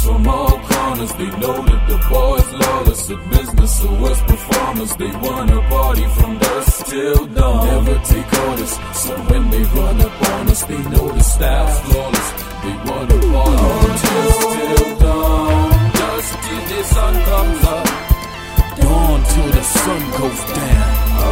from all corners, they know that the boys lawless. The business of West performers, they wanna party from dusk till dawn. Never take orders, so when they run up on us, they know the style's flawless. They wanna party from dusk till dawn. Dusk till the sun comes up, dawn till the sun goes down.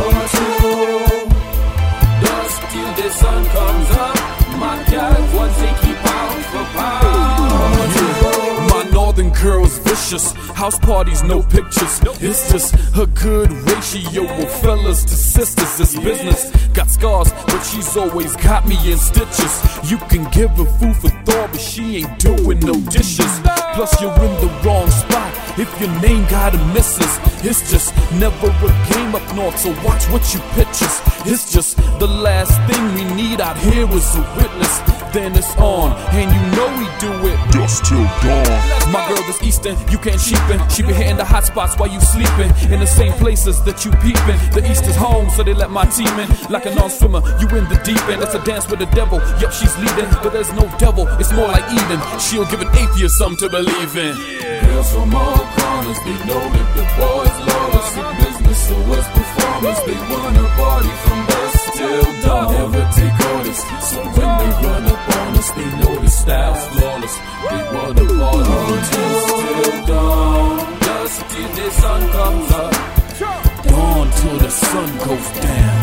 Dusk till the sun comes up, my God, once they keep pound for pound. My northern girl's vicious, house parties, no pictures. It's just a good ratio of fellas to sisters. It's business, got scars, but she's always got me in stitches. You can give her food for thought, but she ain't doing no dishes. Plus you're in the wrong spot if your name got a missus. It's just never a game up north, so watch what you pictures. It's just the last thing we need out here is a witness. Then it's on, and you know we do it dusk till dawn. My girl is Eastern, you can't cheapen. She be hitting the hot spots while you sleeping, in the same places that you peeping. The East is home, so they let my team in. Like a non-swimmer, you in the deep end. It's a dance with the devil, yup, she's leading, but there's no devil, it's more like Eden. She'll give an atheist something to believe in. Girls from all corners, they know that the boys lawless. The business of West performers, they wanna party from dusk till dawn. Never take orders, so when they run up on us, they know the style's flawless. They wanna party from dusk till dawn. Dusk till the sun comes up, dawn till the sun goes down.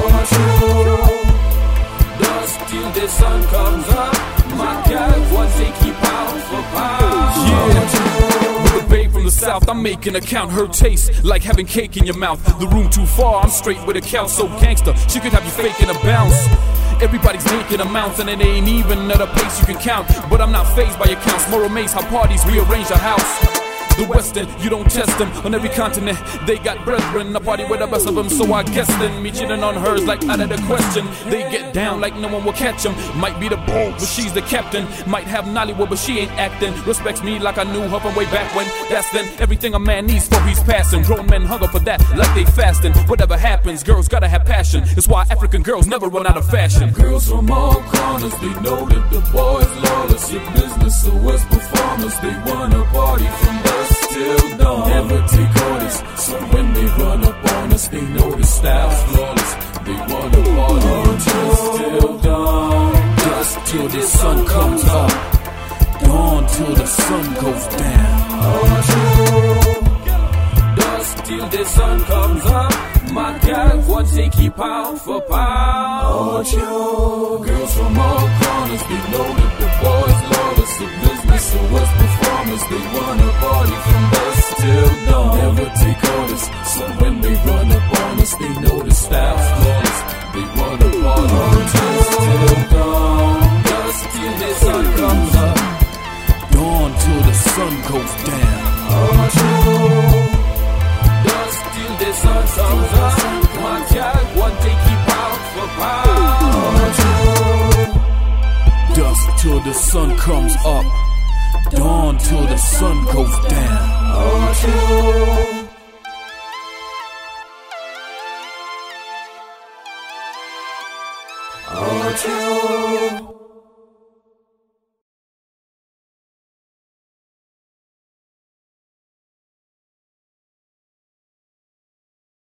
Dusk till the sun comes up, my God, once they keep pound for pound. Yeah, with a babe from the south, I'm making a count. Her taste like having cake in your mouth. The room too far, I'm straight with a couch. So gangster, she could have you faking a bounce. Everybody's making amounts and it ain't even at a pace you can count. But I'm not fazed by your counts. More amazed how parties rearrange a house. The Western, you don't test them. On every continent, they got brethren. I party with the best of them, so I guess then me cheating on hers like out of the question. They get down like no one will catch them. Might be the boat, but she's the captain. Might have Nollywood, but she ain't acting. Respects me like I knew her from way back when. That's then everything a man needs for he's passing. Grown men hunger for that like they fasting. Whatever happens, girls gotta have passion. It's why African girls never run out of fashion. Girls from all corners, they know that the boys lawless. The business of West performers, they wanna party from dusk till dawn. Never take orders, so when they run up on us, they know the style's flawless. They wanna party from dusk till dawn. Dusk till the sun comes up, dawn till the sun goes down. Dusk till the sun comes up, my God, once they keep pound for pound. Girls from all corners, they know that the boys lawless. The business of West performers, they wanna party from dusk till dawn. Never take orders, so when they run up on us, they know the style's flawless. They wanna party from dusk till dawn. Dusk till the sun comes up, dawn till the sun goes down. Dusk till the sun comes up, my God, one they keep pound for pound. Dusk till the sun comes up, dawn till the sun goes down. Oh,